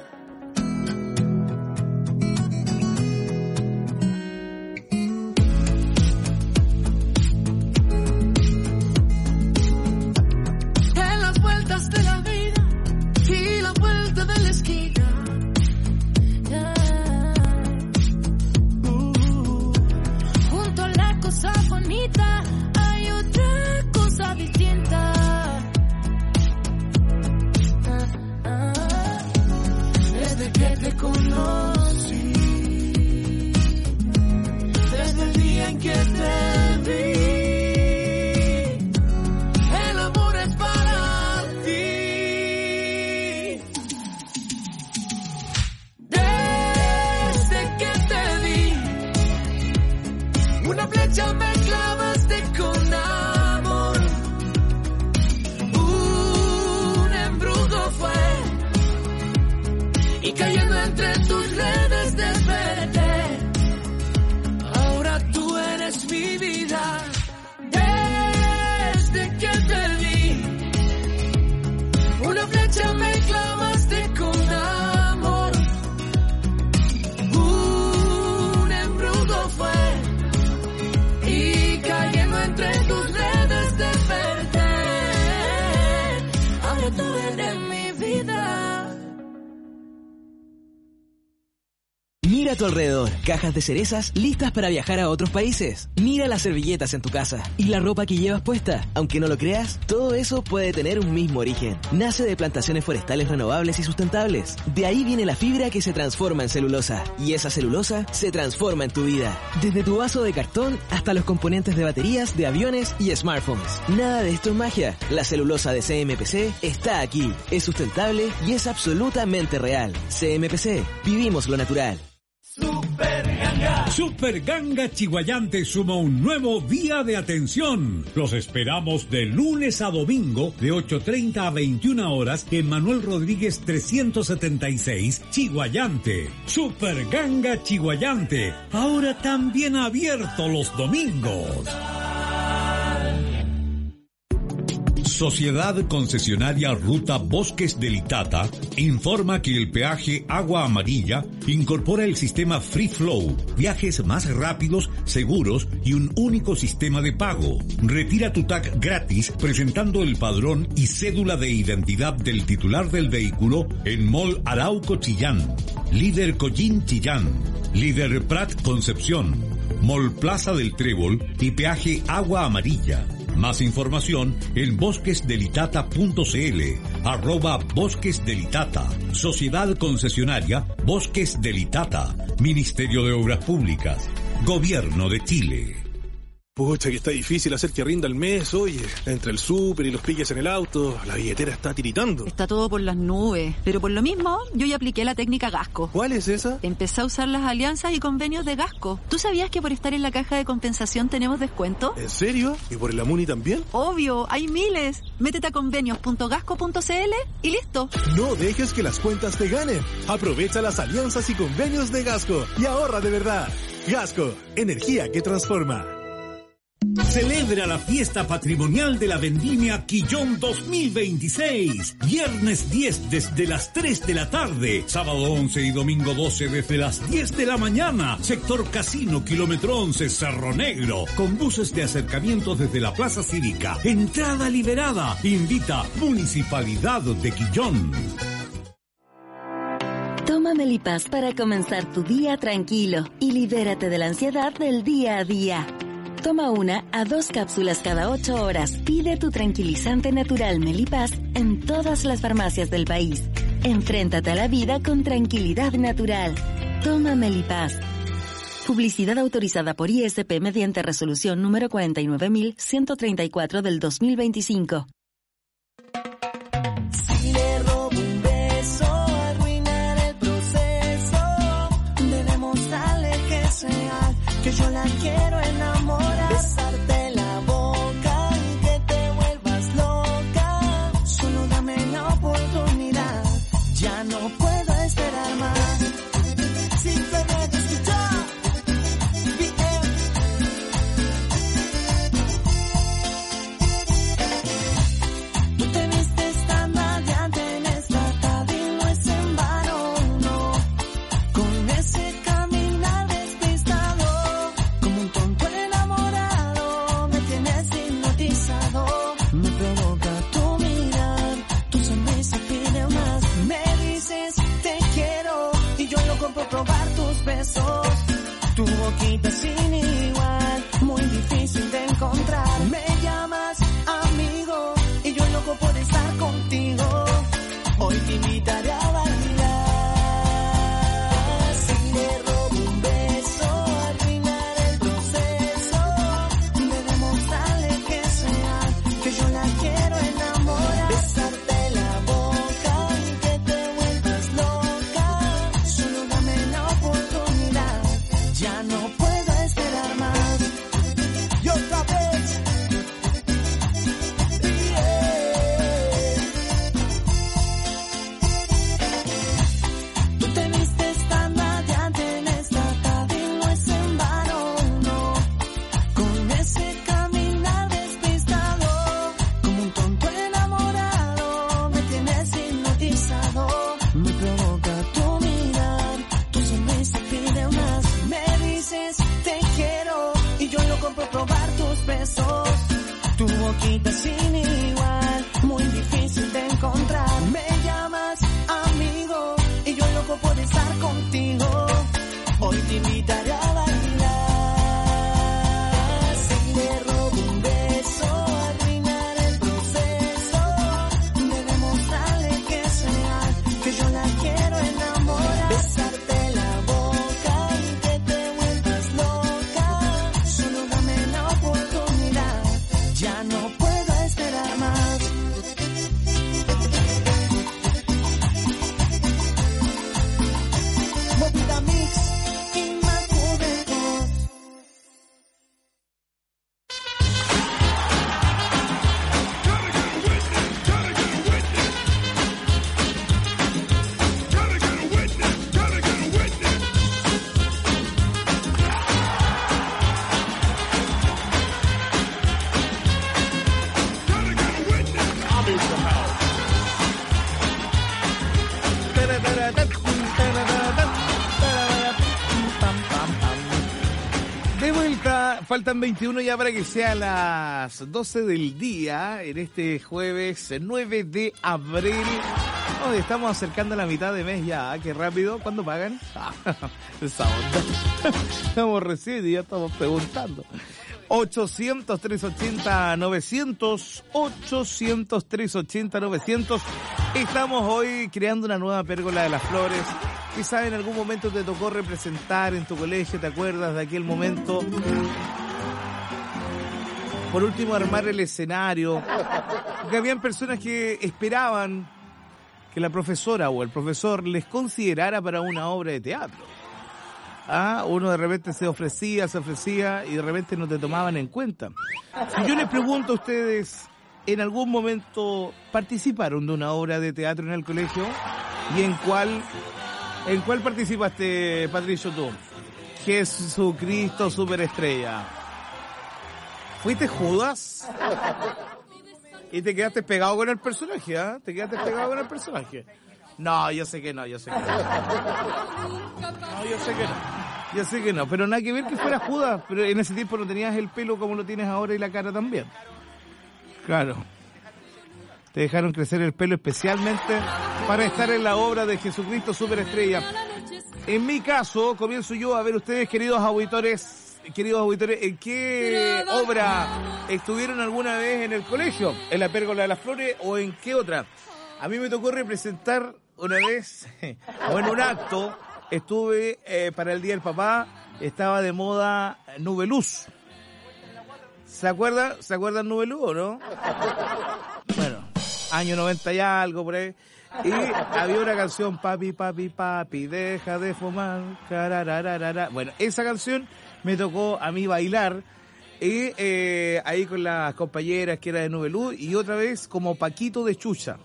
En las vueltas de la vida y la vuelta de la esquina, junto a la cosa bonita hay otra cosa distinta. Desde que te conocí, desde el día en que te vi, el amor es para ti. Desde que te vi, una flecha me clavaste con amor. Un embrujo fue, y cayendo entre tus redes desperté. Ahora tú eres mi vida. Desde que te vi, una flecha me clavaste con amor. Un embrujo fue, y cayendo entre tus redes desperté. Ahora tú eres mi vida. Mira a tu alrededor, cajas de cerezas listas para viajar a otros países. Mira las servilletas en tu casa y la ropa que llevas puesta. Aunque no lo creas, todo eso puede tener un mismo origen. Nace de plantaciones forestales renovables y sustentables. De ahí viene la fibra que se transforma en celulosa. Y esa celulosa se transforma en tu vida. Desde tu vaso de cartón hasta los componentes de baterías, de aviones y smartphones. Nada de esto es magia. La celulosa de CMPC está aquí. Es sustentable y es absolutamente real. CMPC. Vivimos lo natural. Super Ganga Chiguayante suma un nuevo día de atención. Los esperamos de lunes a domingo de 8:30 a 21 horas en Manuel Rodríguez 376, Chiguayante. Super Ganga Chiguayante, ahora también abierto los domingos. Sociedad Concesionaria Ruta Bosques del Itata informa que el peaje Agua Amarilla incorpora el sistema Free Flow, viajes más rápidos, seguros y un único sistema de pago. Retira tu tag gratis presentando el padrón y cédula de identidad del titular del vehículo en Mall Arauco Chillán, Líder Collín Chillán, Líder Prat Concepción, Mall Plaza del Trébol y peaje Agua Amarilla. Más información en bosquesdelitata.cl, @bosquesdelitata. Sociedad concesionaria Bosques del Itata. Ministerio de Obras Públicas. Gobierno de Chile. Pucha, que está difícil hacer que rinda el mes, oye. Entre el súper y los piques en el auto, la billetera está tiritando. Está todo por las nubes. Pero por lo mismo, yo ya apliqué la técnica Gasco. ¿Cuál es esa? Empecé a usar las alianzas y convenios de Gasco. ¿Tú sabías que por estar en la caja de compensación tenemos descuento? ¿En serio? ¿Y por el Amuni también? Obvio, hay miles. Métete a convenios.gasco.cl y listo. No dejes que las cuentas te ganen. Aprovecha las alianzas y convenios de Gasco y ahorra de verdad. Gasco, energía que transforma. Celebra la fiesta patrimonial de la Vendimia Quillón 2026. Viernes 10 desde las 3 de la tarde. Sábado 11 y domingo 12 desde las 10 de la mañana. Sector Casino, kilómetro 11, Cerro Negro. Con buses de acercamiento desde la Plaza Cívica. Entrada liberada. Invita Municipalidad de Quillón. Toma Melipaz para comenzar tu día tranquilo y libérate de la ansiedad del día a día. Toma 1 a 2 cápsulas cada 8 horas. Pide tu tranquilizante natural Melipaz en todas las farmacias del país. Enfréntate a la vida con tranquilidad natural. Toma Melipaz. Publicidad autorizada por ISP mediante resolución número 49134 del 2025. Si le robo un beso, arruinar el proceso. Debemos darle que sea, que yo la quiero enamorar. Besarte la boca y que te vuelvas loca. Solo dame la oportunidad, ya no puedo esperar más. Simplemente escuchar. Tú te vistes tan radiante en esta tarde y no es en vano, no. Con ese caminar despistado, como un tonto enamorado, me tienes hipnotizado. Me provoca tu mirar, tu sonrisa pide más. Me dices te quiero y yo loco por probar tus besos. Tu boquita sin igual, muy difícil de encontrar. Me llamas amigo y yo loco por estar contigo. Hoy te invitaré a bailar. Si le robo un beso, arruinar el proceso. Debemos darle que sea, que yo la quiero enamorar. Besarte la boca y que te vuelvas loca. Solo dame la oportunidad, ya no puedo esperar más. Y otra vez. Tú te vistes tan radiante en esta tarde y no es en vano, no. Con ese caminar despistado, como un tonto enamorado, me tienes hipnotizado. Me provoca tu mirar, tu sonrisa pide más. Me dices te quiero y yo loco por probar tus besos. Tu boquita sin igual, muy difícil de encontrar. Me llamas amigo y yo loco por estar contigo. Hoy te invitaré a bailar. Si le robo un beso, arruinar el proceso. Debemos darle que sea, que yo la quiero enamorar. Besarte la boca y que te vuelvas loca. Solo dame la oportunidad, ya no puedo esperar más. Movida Mix y más juventud. De vuelta, faltan 21 ya para que sea las 12 del día en este jueves 9 de abril. Hoy estamos acercando a la mitad de mes ya, qué rápido. ¿Cuándo pagan? Esa onda. Estamos recién y ya estamos preguntando. 800-380-900, 800-380-900. Estamos hoy creando una nueva pérgola de las flores. Quizás en algún momento te tocó representar en tu colegio, ¿te acuerdas de aquel momento? Por último, armar el escenario. Porque habían personas que esperaban que la profesora o el profesor les considerara para una obra de teatro. Uno de repente se ofrecía y de repente no te tomaban en cuenta. Si yo les pregunto a ustedes, ¿en algún momento participaron de una obra de teatro en el colegio? ¿Y en cuál participaste, Patricio, tú? Jesucristo Superestrella. ¿Fuiste Judas? Y te quedaste pegado con el personaje, ¿ah? ¿Te quedaste pegado con el personaje? No, yo sé que no. No, yo sé que no. Pero nada que ver que fuera Judas. Pero en ese tiempo no tenías el pelo como lo tienes ahora y la cara también. Claro. Te dejaron crecer el pelo especialmente para estar en la obra de Jesucristo Superestrella. En mi caso, comienzo yo a ver ustedes, queridos auditores, ¿en qué obra estuvieron alguna vez en el colegio? ¿En la Pérgola de las Flores o en qué otra? A mí me tocó representar una vez, o en un acto, estuve para el Día del Papá, estaba de moda Nubeluz. ¿Se acuerdan Nubeluz o no? Bueno, año 90 y algo por ahí. Y había una canción, papi, papi, papi, deja de fumar, cararararara. Bueno, esa canción me tocó a mí bailar, y ahí con las compañeras que era de Nubeluz, y otra vez como Paquito de Chucha.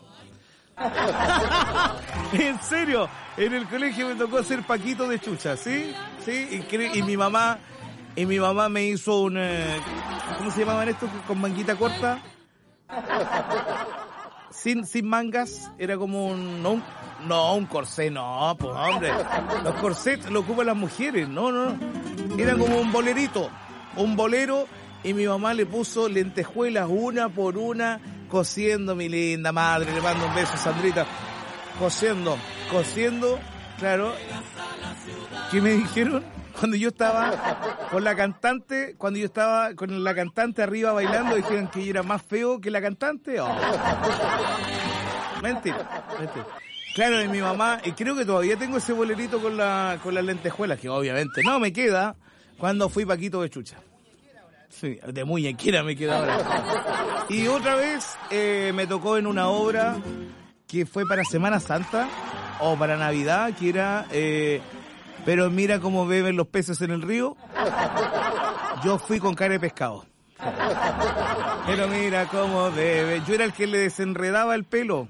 En serio, en el colegio me tocó ser Paquito de Chucha, ¿sí? Y mi mamá me hizo un ¿cómo se llamaban estos con manguita corta? Sin mangas, era como un corsé, no, pues hombre, los corsets lo ocupan las mujeres, no, era como un bolerito, un bolero, y mi mamá le puso lentejuelas una por una, cosiendo, mi linda madre, le mando un beso, Sandrita, cosiendo, claro. ¿Qué me dijeron? Cuando yo estaba con la cantante arriba bailando, dijeron que yo era más feo que la cantante. Oh. Mentira. Claro, y mi mamá, y creo que todavía tengo ese bolerito con las lentejuelas, que obviamente no me queda, cuando fui Paquito de Chucha. Sí, de muñequera me queda ahora. Y otra vez me tocó en una obra que fue para Semana Santa o para Navidad, que era Pero mira cómo beben los peces en el río. Yo fui con cara de pescado. Pero mira cómo bebe. Yo era el que le desenredaba el pelo.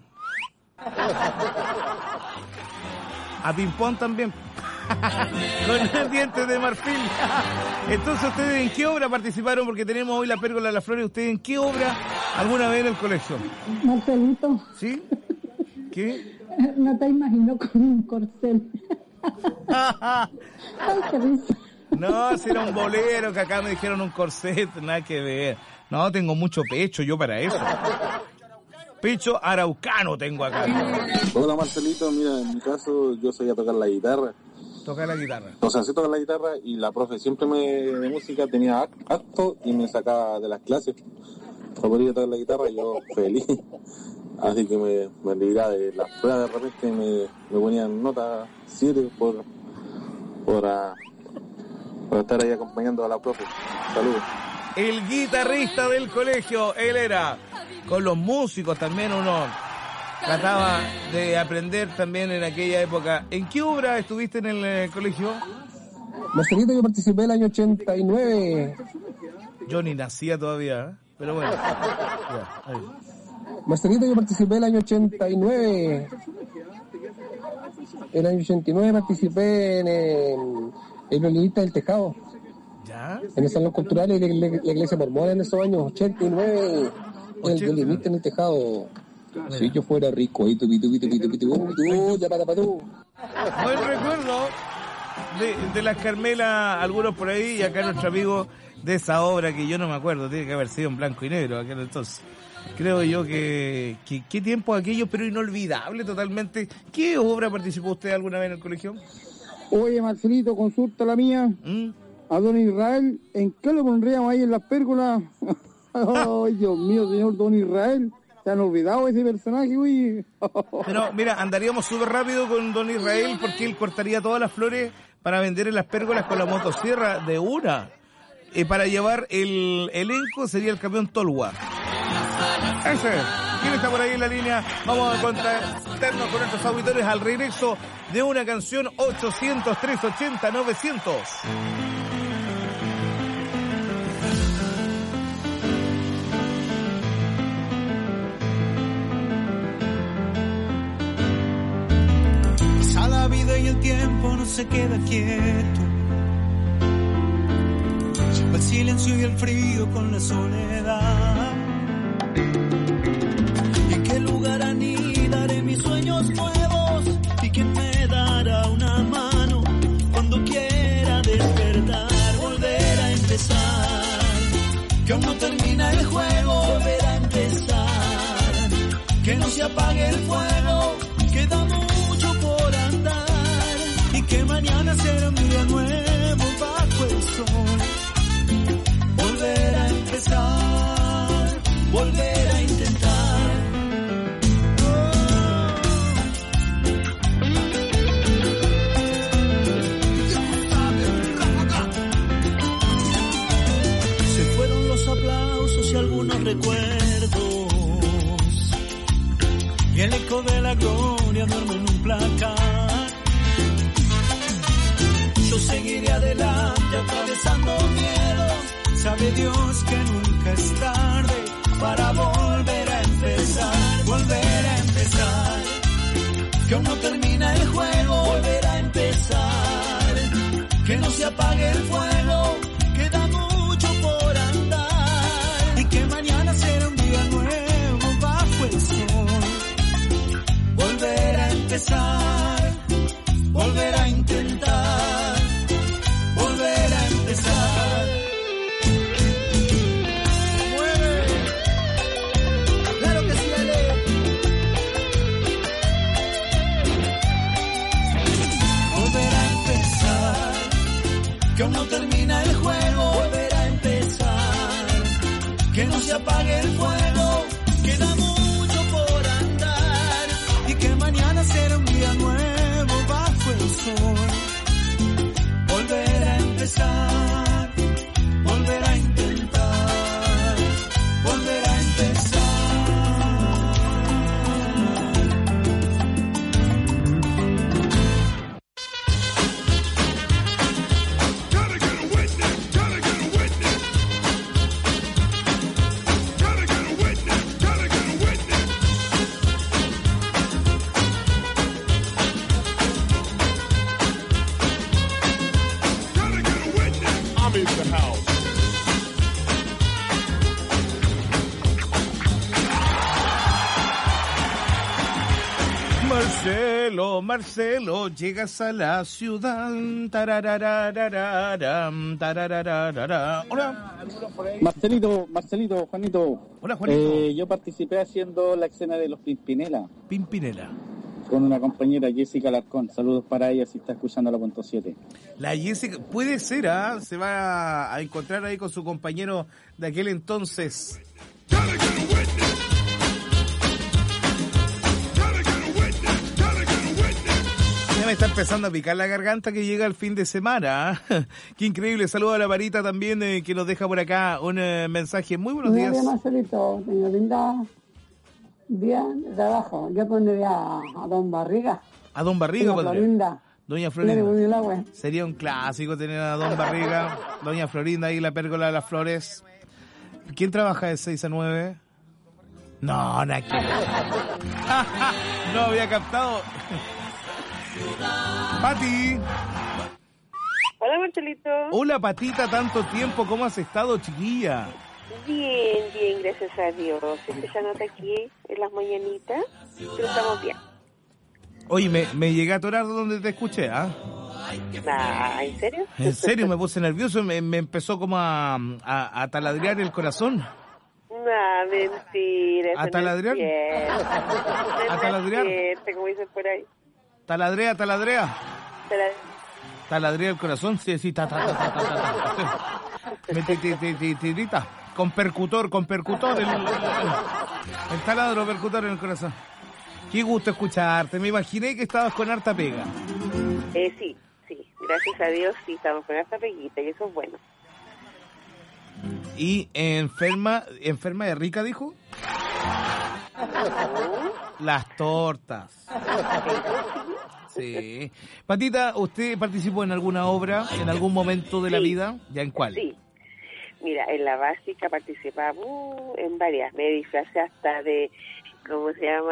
A Pimpón también. Con dientes de marfil. Entonces, ¿ustedes en qué obra participaron? Porque tenemos hoy la Pérgola de las Flores. ¿Ustedes en qué obra alguna vez en el colegio? Marcelito. ¿Sí? ¿Qué? No te imagino con un corcel. Ay, qué risa. No, si era un bolero, que acá me dijeron un corset, nada que ver. No, tengo mucho pecho yo para eso. Pecho araucano tengo acá. Hola Marcelito, mira, en mi caso yo sabía tocar la guitarra. Tocar la guitarra. O sea, sé tocar la guitarra y la profe siempre de música tenía acto y me sacaba de las clases. No podía tocar la guitarra y yo feliz. Así que me libraba de las pruebas, de repente me ponían nota 7 por estar ahí acompañando a la profe. Saludos. El guitarrista del colegio, él era. Con los músicos también uno trataba de aprender también en aquella época. ¿En qué obra estuviste en el colegio? Marcelito, yo participé el año 89. Yo ni nacía todavía, pero bueno. Ya, ahí. Marcelito, yo participé el año 89. El año 89 participé en el violinista del tejado. ¿Ya? En el salón cultural y la iglesia mormona en esos años 89. El violinista en el tejado. Si yo fuera rico, ahí ya para tú. Buen recuerdo de las Carmelas, algunos por ahí, y acá nuestro amigo de esa obra que yo no me acuerdo, tiene que haber sido en blanco y negro aquel entonces. Creo yo que qué tiempo aquello, pero inolvidable totalmente. ¿Qué obra participó usted alguna vez en el colegio? Oye, Marcelito, consulta la mía. a don Israel, ¿en qué lo pondríamos ahí en las pérgolas? Ay, Dios mío, señor don Israel. ¿Se han olvidado ese personaje, güey? Pero mira, andaríamos súper rápido con don Israel porque él cortaría todas las flores para vender en las pérgolas con la motosierra de una. Y para llevar el elenco sería el camión Tolwa. Ese. ¿Quién está por ahí en la línea? Vamos a contactarnos con nuestros auditores al regreso de una canción 800-380-900. Pasa la vida y el tiempo no se queda quieto. Lleva el silencio y el frío con la soledad. ¿En qué lugar anidaré mis sueños nuevos? ¿Y quién me dará una mano cuando quiera despertar? Volver a empezar, que aún no termina el juego. Volver a empezar, que no se apague el fuego. Queda mucho por andar y que mañana será un día nuevo bajo el sol. Volver a empezar, volver a intentar. Se fueron los aplausos y algunos recuerdos, y el eco de la gloria duerme en un placar. Yo seguiré adelante atravesando miedos. Sabe Dios que nunca es tarde para volver a empezar. Volver a empezar, que aún no termina el juego. Volver a empezar, que no se apague el fuego. Queda mucho por andar y que mañana será un día nuevo bajo el sol. Volver a empezar, volver a intentar, volver a empezar. Mueve, claro que sí, Ale. Volver a empezar, que aún no termina el juego. Volver a empezar, que no se apague el fuego. Queda mucho por andar y que mañana será un día nuevo bajo el sol. Volver a empezar, volver a intentar, volver a empezar. Marcelo, llegas a la ciudad. Tarararararam, tararararara. Hola. Marcelito, Juanito. Hola, Juanito. Yo participé haciendo la escena de los Pimpinela. Pimpinela. Con una compañera, Jessica Alarcón. Saludos para ella si está escuchando la punto 7. La Jessica, puede ser, ¿ah? Se va a encontrar ahí con su compañero de aquel entonces. Ya me está empezando a picar la garganta que llega el fin de semana. Qué increíble. Saludos a la Marita también, que nos deja por acá un mensaje. Muy buenos días. Bien, Marcelito, señor Linda. Bien, de trabajo. Yo pondría a Don Barriga. ¿A Don Barriga? Doña Florinda. Doña Florinda. Sería un clásico tener a Don Barriga. Doña Florinda ahí, la pérgola de las flores. ¿Quién trabaja de 6 a 9? No, Naki. No había captado. Pati. Hola, Marcelito. Hola, Patita, tanto tiempo. ¿Cómo has estado, chiquilla? Bien, gracias a Dios. Escuchándote aquí en las mañanitas, pero estamos bien. Oye, me llegué a atorar donde te escuché, ¿ah? ¿En serio? En serio, me puse nervioso, me empezó como a taladrear el corazón. Mentira. ¿A taladrear? ¿A taladrear? Como dicen por ahí. Taladrea. Taladría el corazón, sí, ta. Me tirita. Con percutor, el taladro percutor en el corazón. Qué gusto escucharte, me imaginé que estabas con harta pega. Sí, gracias a Dios sí, estamos con harta peguita y eso es bueno. ¿Y enferma de rica, dijo? Las tortas. Sí. Patita, ¿usted participó en alguna obra en algún momento de la vida? ¿Ya en cuál? Sí. Mira, en la básica participaba en varias. Me disfracé hasta de, ¿cómo se llama?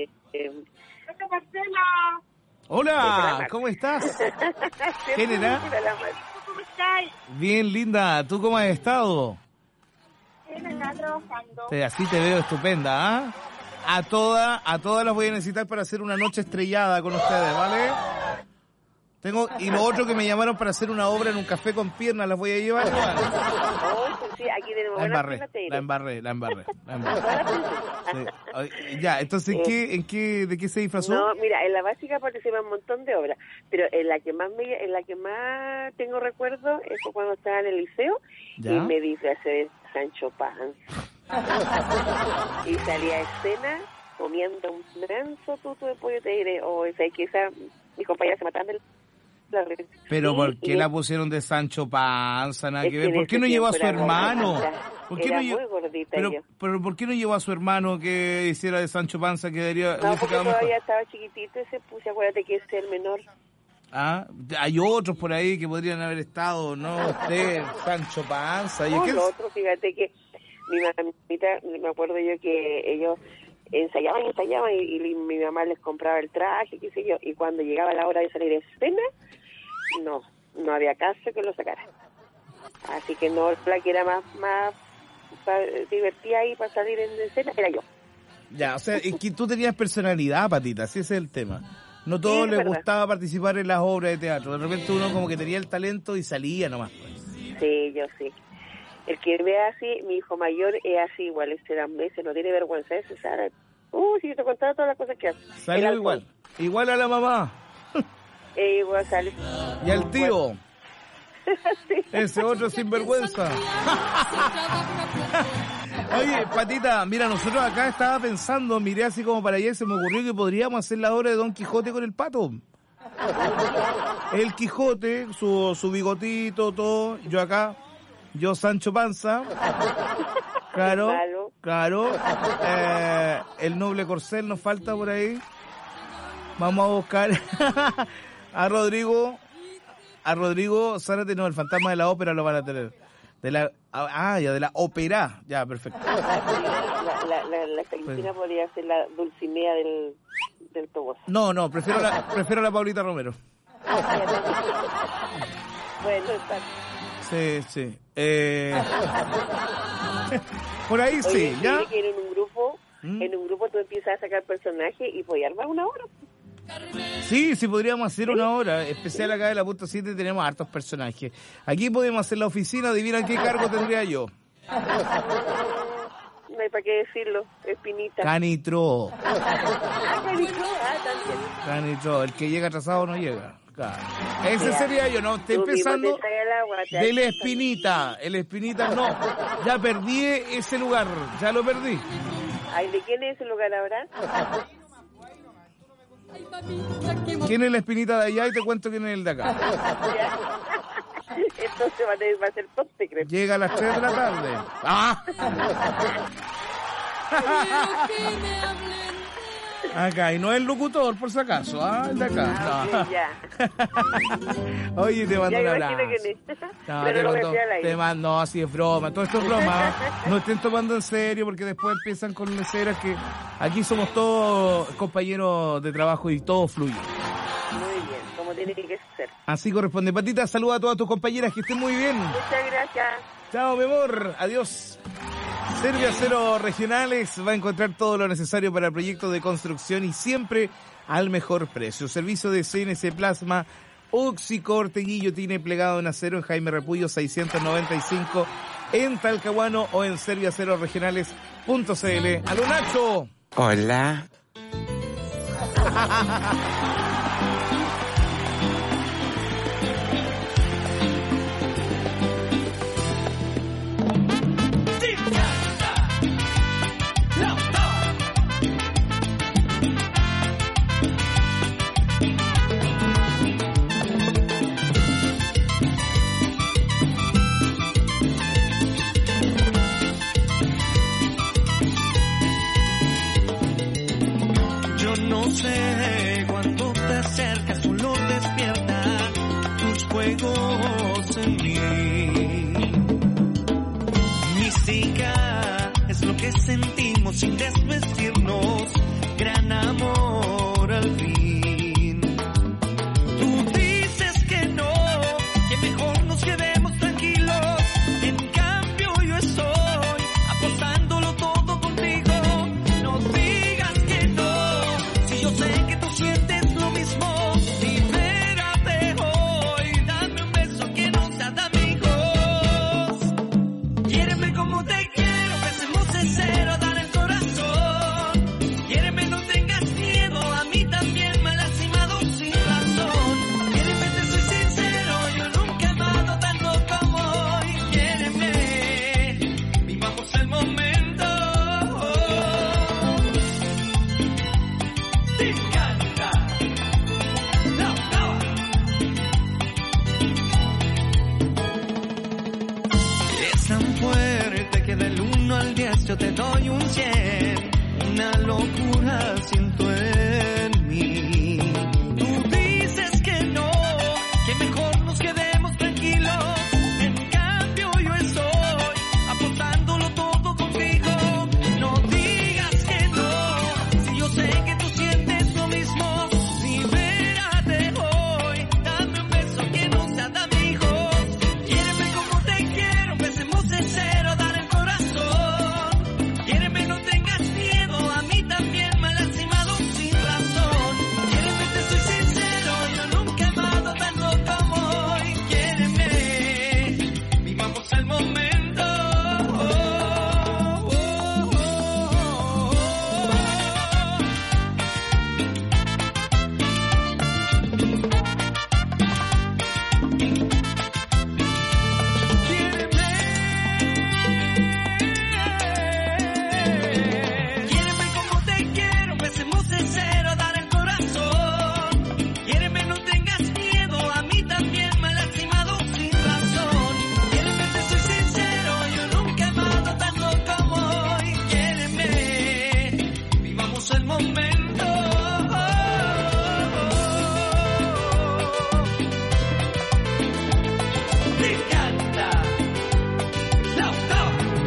Marcela. Hola, ¿cómo estás? ¿Quién era? ¿Cómo estás? Bien, linda. ¿Tú cómo has estado? Bien, acá trabajando. Así te veo estupenda, ¿ah? A todas las voy a necesitar para hacer una noche estrellada con ustedes, ¿vale? Y lo otro que me llamaron para hacer una obra en un café con piernas, las voy a llevar. Sí, aquí tenemos la embarré. Sí. Ya, entonces, ¿de qué se disfrazó? No, mira, en la básica participa un montón de obras, pero en la que más tengo recuerdo es cuando estaba en el liceo. ¿Ya? Y me disfracé de Sancho Panza. Y salía a escena comiendo un manso tuto de pollo, te diré, mis compañeras se mataban del... Pero ¿por qué la pusieron de Sancho Panza? Nada que ver. ¿Por qué no llevó a su hermano? ¿Por qué no llevó? Pero ¿por qué no llevó a su hermano que hiciera de Sancho Panza? No, porque todavía estaba chiquitito y se puso, acuérdate que es el menor. Ah, hay otros por ahí que podrían haber estado, ¿no? Usted, Sancho Panza. No, los otros, fíjate que mi mamita, me acuerdo yo que ellos ensayaban y mi mamá les compraba el traje, qué sé yo, y cuando llegaba la hora de salir de escena, no había caso que lo sacaran. Así que no, la que era más divertida ahí para salir en escena era yo. Ya, o sea, es que tú tenías personalidad, Patita, ese es el tema. No todos les gustaba participar en las obras de teatro. De repente uno como que tenía el talento y salía nomás. Sí, yo sí. El que vea así, mi hijo mayor es así igual, ese no tiene vergüenza, ese Sara. Si yo te contaba todas las cosas que hace. Salió igual a la mamá. Igual sale. Y al tío. Sí. Ese otro sinvergüenza. Oye, Patita, mira, nosotros acá estaba pensando, miré así como para allá y se me ocurrió que podríamos hacer la obra de Don Quijote con el Pato. El Quijote, su bigotito, todo, yo Sancho Panza, claro, el noble corcel nos falta por ahí. Vamos a buscar a Rodrigo Zárate, no, el fantasma de la ópera lo van a tener. De la ópera, ya, perfecto. La Cristina podría ser la Dulcinea del Toboso. No, prefiero la Paulita Romero. Bueno, está. Sí. Por ahí. Oye, sí, ¿ya? Que en un grupo tú empiezas a sacar personajes y podías armar una obra. Sí, podríamos hacer una obra especial acá de la punto 7, tenemos hartos personajes. Aquí podemos hacer la oficina, adivina qué cargo tendría yo. No hay para qué decirlo, Espinita. Canitro. También. Canitro, el que llega atrasado no llega. Claro. Ese sería yo, ¿no? Estoy pensando del Espinita. El Espinita no. Ya perdí ese lugar. Ya lo perdí. Ay, ¿de quién es ese lugar ahora? ¿Quién es la Espinita de allá? Y te cuento quién es el de acá. Entonces va a ser top secret. Llega a las 3 de la tarde. ¡Ah! Acá, y no es el locutor, por si acaso, el de acá. No. Oye, te mando un abrazo. No, así es broma. Todo esto es broma. No estén tomando en serio porque después empiezan con leceras que aquí somos todos compañeros de trabajo y todo fluye. Muy bien, como tiene que ser. Así corresponde. Patita, saluda a todas tus compañeras, que estén muy bien. Muchas gracias. Chao, mi amor. Adiós. Serviacero Regionales va a encontrar todo lo necesario para el proyecto de construcción y siempre al mejor precio. Servicio de CNC Plasma, Oxicor, guillotina plegado en acero en Jaime Repullo 695 en Talcahuano o en serviaceroregionales.cl. ¡Aló, Nacho! Hola. sé, cuando te acercas solo despierta tus juegos en mí. Mística es lo que sentimos sin desvestirnos, gran amor al fin. Tú dices que no, que mejor nos quedemos tranquilos, en cambio yo estoy apostándolo todo contigo. No digas que no, si yo sé que tú sientes lo mismo. Libérate hoy, dame un beso que no sea de amigos. Quiéreme como te quiero, empecemos de cero, dar el corazón. Quiéreme, no tengas miedo, a mí también me ha lastimado sin razón. Quiéreme, te soy sincero, yo nunca he amado tanto como hoy. Quiéreme, vivamos el momento. Te encanta. No, no. Es tan fuerte que del 1 al 10 yo te doy un 100. Una locura siento en mí. Tú dices que no, que mejor nos quedemos tranquilos. En cambio yo estoy apostándolo todo contigo. No digas que no, si yo sé que tú sientes lo mismo. Libérate hoy, dame un beso que no sea de amigos. Quiéreme como te quiero, empecemos de cero, dar el corazón. Quiéreme, no tengas miedo, a mí también me ha lastimado sin razón. Quiéreme, te soy sincero, yo nunca he amado tanto como hoy. Quiéreme, vivamos el momento. Quiéreme como te quiero, empecemos de cero, dar el corazón. Quiéreme, no tengas miedo, a mí también me ha lastimado sin razón. Quiéreme, te soy sincero, yo nunca he amado tanto como hoy. Quiéreme, vivamos el momento. Te encanta. No, no.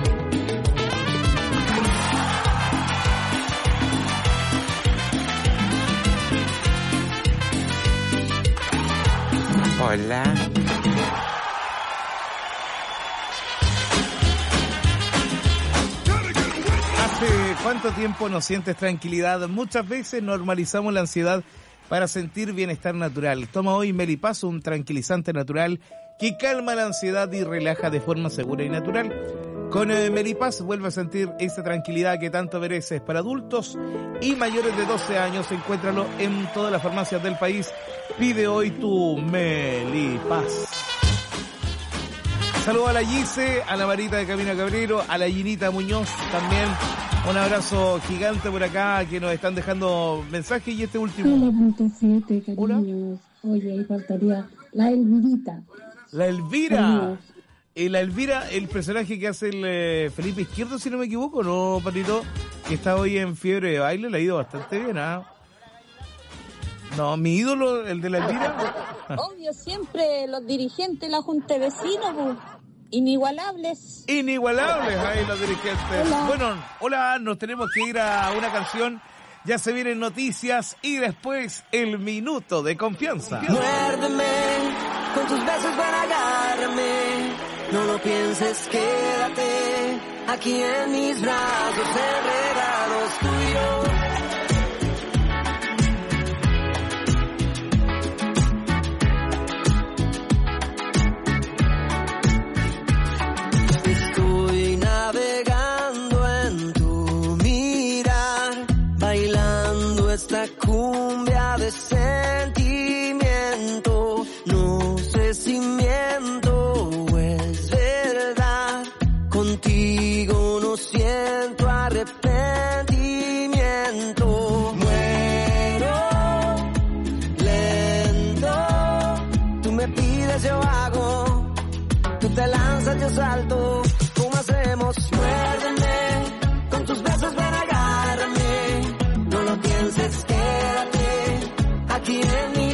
Hola. ¿Hace cuánto tiempo no sientes tranquilidad? Muchas veces normalizamos la ansiedad para sentir bienestar natural. Toma hoy Melipaz, un tranquilizante natural que calma la ansiedad y relaja de forma segura y natural. Con Melipaz vuelve a sentir esa tranquilidad que tanto mereces. Para adultos y mayores de 12 años, encuéntralo en todas las farmacias del país. Pide hoy tu Melipaz. Saludos a la Gise, a la Marita de Camino Cabrero, a la Ginita Muñoz también. Un abrazo gigante por acá que nos están dejando mensajes. Y este último. 9.7, cariños. Oye, ahí faltaría la Elvirita. La Elvira. Cariños. La Elvira, el personaje que hace el Felipe Izquierdo, si no me equivoco, ¿no, Patito? Que está hoy en fiebre de baile, le ha ido bastante bien, ¿ah? No, mi ídolo, el de la Elvira. Obvio, siempre los dirigentes de la Junta de Vecinos, pues, inigualables. Inigualables, ahí los dirigentes. Hola. Bueno, hola, nos tenemos que ir a una canción. Ya se vienen noticias y después el minuto de confianza. Muérdeme, con tus besos ven, agárrame. No lo pienses, quédate aquí en mis brazos, enredados tú y yo. Estoy navegando en tu mirar, bailando esta cumbia de sentimiento. No sé si miento o es verdad, contigo no siento arrepentimiento. Muero lento, tú me pides, yo hago, tú te lanzas, yo salto. ¿Cómo hacemos? Muérdeme, con tus besos ven, agárrame. No lo pienses, quédate aquí en mi